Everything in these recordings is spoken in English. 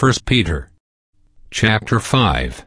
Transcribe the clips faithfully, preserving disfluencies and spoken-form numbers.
First Peter chapter five.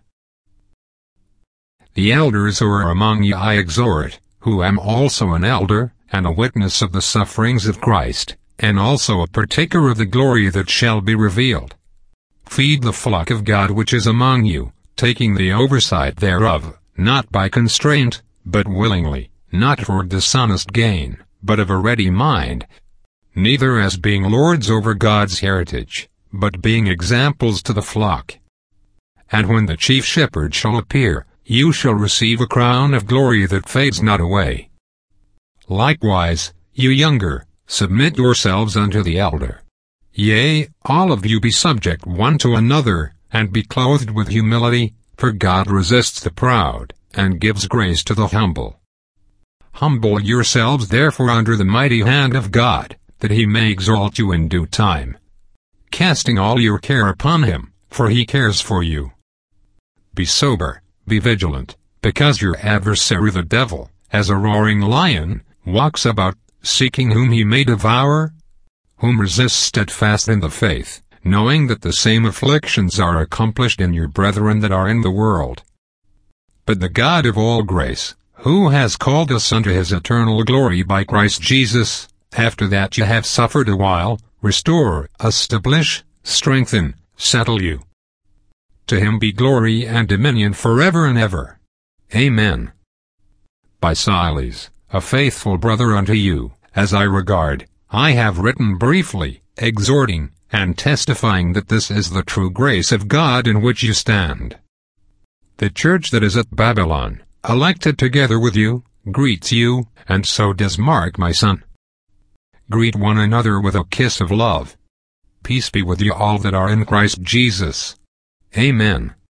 The elders who are among you I exhort, who am also an elder, and a witness of the sufferings of Christ, and also a partaker of the glory that shall be revealed. Feed the flock of God which is among you, taking the oversight thereof, not by constraint, but willingly, not for dishonest gain, but of a ready mind, neither as being lords over God's heritage, but being examples to the flock. And when the chief shepherd shall appear, you shall receive a crown of glory that fades not away. Likewise, you younger, submit yourselves unto the elder. Yea, all of you be subject one to another, and be clothed with humility, for God resists the proud, and gives grace to the humble. Humble yourselves therefore under the mighty hand of God, that he may exalt you in due time. Casting all your care upon him, for he cares for you. Be sober, be vigilant, because your adversary the devil, as a roaring lion, walks about, seeking whom he may devour, whom resist steadfast in the faith, knowing that the same afflictions are accomplished in your brethren that are in the world. But the God of all grace, who has called us unto his eternal glory by Christ Jesus, after that you have suffered a while, restore, establish, strengthen, settle you. To him be glory and dominion forever and ever. Amen. By Silas, a faithful brother unto you, as I regard, I have written briefly, exhorting, and testifying that this is the true grace of God in which you stand. The church that is at Babylon, elected together with you, greets you, and so does Mark my son. Greet one another with a kiss of love. Peace be with you all that are in Christ Jesus. Amen.